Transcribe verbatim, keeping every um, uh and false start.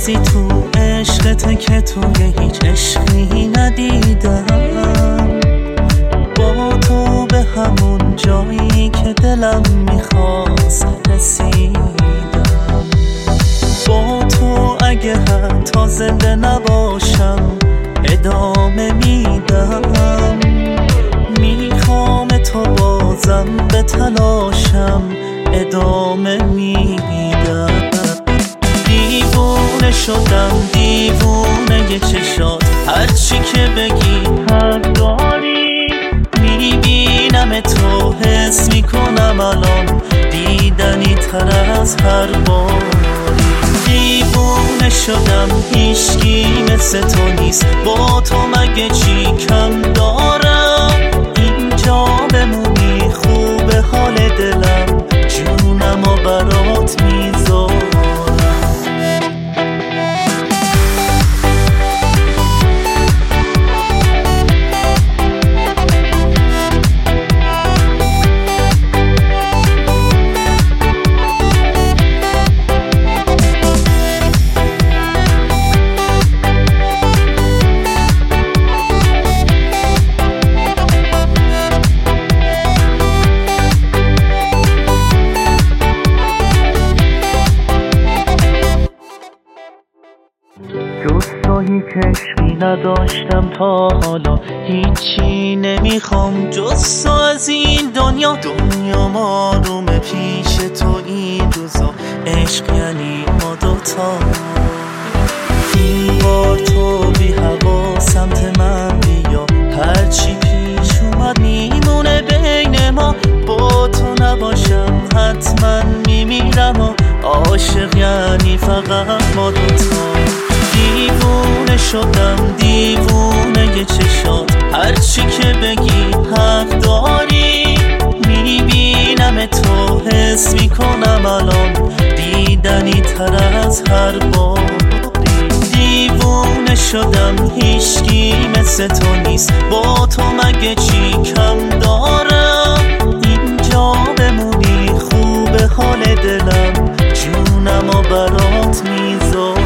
حسی تو عشقته که توی هیچ عشقی ندیدم. با تو به همون جایی که دلم میخواست رسیدم. با تو اگه حتی زنده نباشم ادامه میدم. میخوام تو بازم به تلاشم ادامه میدم. دیوونه شدم دیوونه ی چشات، هرچی که بگی حق داری. میبینم تو حس میکنم الان دیدنی تر از هر باری. دیوونه شدم هیچکی مثل تو نیست، با تو مگه چی کم دارم. اینجا بمونی خوبه حال دلم، جونم و برات میذارم. جز تو هیچ عشقی نداشتم تا حالا، هیچی نمیخوام جز تو از این دنیا. دنیا آرومه پیش تو این روزا، عشق یعنی ما دوتا. این بار تو بی هوا سمت من بیا، هرچی پیش اومد میمونه بین ما. با تو نباشم حتما میمیرم و عاشق یعنی فقط ما دوتا. دیوونه شدم دیوونه ی چشات، هرچی که بگی حق داری. میبینم تو حس میکنم الان دیدنی تر از هر باری. دیوونه شدم هیچکی مثل تو نیست، با تو مگه چی کم دارم. اینجا بمونی خوبه حال دلم، جونم و برات میذارم.